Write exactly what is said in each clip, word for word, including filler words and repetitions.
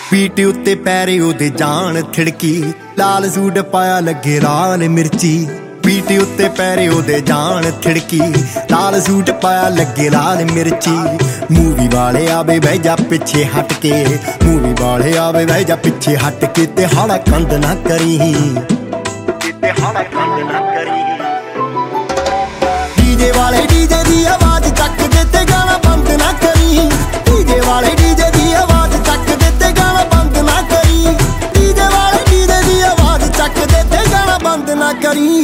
ਪੀਟ ਉੱਤੇ ਪੈਰੇ ਉਹਦੇ ਜਾਨ ਥਿੜਕੀ, ਲਾਲ ਸੂਟ ਪਾਇਆ ਲੱਗੇ ਲਾਲ ਮਿਰਚੀ। ਪੀਟ ਉੱਤੇ ਪੈਰੇ ਉਹਦੇ ਜਾਨ ਥਿੜਕੀ, ਲਾਲ ਸੂਟ ਪਾਇਆ ਲੱਗੇ ਲਾਲ ਮਿਰਚੀ। ਮੂਵੀ ਵਾਲੇ ਆਵੇ ਬਹਿ ਜਾ ਪਿੱਛੇ ਹਟ ਕੇ, ਮੂਵੀ ਵਾਲੇ ਆਵੇ ਬਹਿ ਜਾ ਪਿੱਛੇ ਹਟ ਕੇ, ਤੇ ਹਾਲਾ ਕੰਧ ਨਾ ਕਰੀ, ਤੇ ਹਾਲਾ ਕੰਧ ਨਾ ਕਰੀ। ਡੀਜੇ ਵਾਲੇ ਡੀਜੇ ਦੀ ਆਵਾਜ਼ ਚੱਕ ਦੇ ਤੇ ਗਾਣਾ ਬੰਦ ਨਾ ਕਰੀ, ਡੀਜੇ ਵਾਲੇ ਡੀਜੇ ਦੀ ਆਵਾਜ਼ ਚੱਕ ਦੇ ਤੇ ਗਾਣਾ ਬੰਦ ਨਾ ਕਰੀ, ਡੀਜੇ ਵਾਲੇ ਡੀਜੇ ਦੀ ਆਵਾਜ਼ ਚੱਕ ਦੇ ਤੇ ਗਾਣਾ ਬੰਦ ਨਾ ਕਰੀ।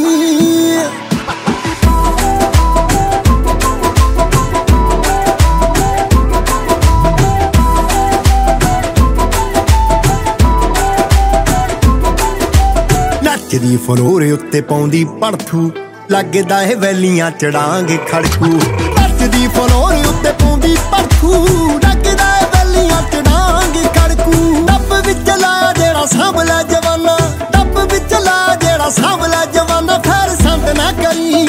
ਨੱਚਦੀ ਫਲੋਰੇ ਉੱਤੇ ਪਾਉਂਦੀ ਪੜਥੂ, ਲੱਗਦਾ ਇਹ ਵੈਲੀਆਂ ਚੜਾਂਗੇ ਖੜਕੂ। ਨੱਚਦੀ ਫਲੋਰੇ ਉੱਤੇ ਪਾਉਂਦੀ ਪੜਥੂ, ਲੱਗਦਾ ਇਹ ਵੈਲੀਆਂ ਚੜਾਂਗੇ ਖੜਕੂ। ਡੱਬ ਵਿੱਚ ਲਾ ਜਿਹੜਾ ਸਾਂਭਲਾ ਜਵਾਨਾ, ਡੱਬ ਵਿੱਚ ਲਾ ਜਿਹੜਾ ਸਾਂਭਲਾ ਜਵਾਨਾ, ਫਿਰ ਸੰਦ ਨਾ ਕਰੀ।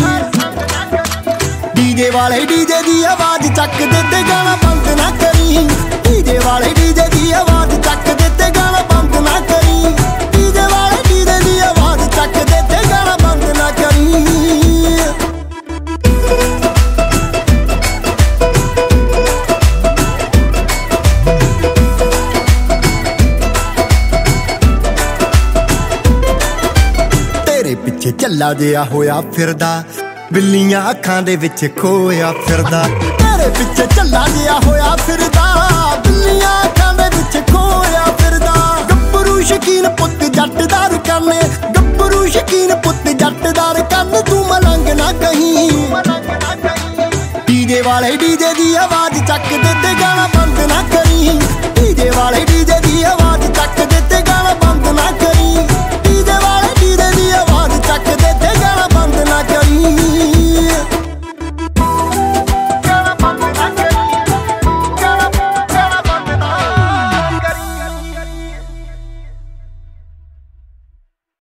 ਡੀਜੇ ਵਾਲੇ ਡੀਜੇ ਦੀ ਆਵਾਜ਼ ਚੱਕ ਦੇ ਤੇ ਗਾਣਾ ਬੰਦ ਨਾ ਕਰੀ, ਡੀਜੇ ਵਾਲੇ ਡੀਜੇ ਦੀ ਆਵਾਜ਼ ਚੱਕ ਦੇ ਤੇ ਗਾਣਾ ਬੰਦ ਨਾ ਕਰੀ, ਡੀਜੇ ਵਾਲੇ ਡੀਜੇ ਦੀ ਆਵਾਜ਼ ਚੱਕ ਦੇ ਤੇ ਗਾਣਾ ਬੰਦ ਨਾ ਕਰੀ। ਤੇਰੇ ਪਿੱਛੇ ਝੱਲਾ ਜਿਹਾ ਹੋਇਆ ਫਿਰਦਾ, ਬਿੱਲੀਆਂ ਅੱਖਾਂ ਦੇ ਵਿੱਚ ਖੋਇਆ ਫਿਰਦਾ। ਤੇਰੇ ਪਿੱਛੇ ਝੱਲਾ ਜਿਹਾ ਹੋਇਆ ਫਿਰਦਾ, ਬਿੱਲੀਆਂ ਅੱਖਾਂ ਦੇ ਵਿੱਚ ਖੋਇਆ ਫਿਰਦਾ। ਗੱਭਰੂ ਸ਼ਕੀਨ ਪੁੱਤ ਜੱਟਦਾਰ ਕੰਨ, ਗੱਭਰੂ ਸ਼ਕੀਨ ਪੁੱਤ ਜੱਟਦਾਰ ਕੰਨ, ਤੂੰ ਮਲੰਗ ਨਾ ਕਹੀਂ। ਡੀਜੇ ਵਾਲੇ ਡੀਜੇ ਦੀ ਆਵਾਜ਼ ਚੱਕ ਦੇ ਤੇ ਗਾਣਾ ਬੰਦ ਨਾ ਕਰੀ, ਡੀਜੇ ਵਾਲੇ ਡੀਜੇ ਦੀ ਆਵਾਜ਼ ਚੱਕ ਦੇ ਤੇ ਗਾਣਾ ਬੰਦ ਨਾ ਕਰੀ।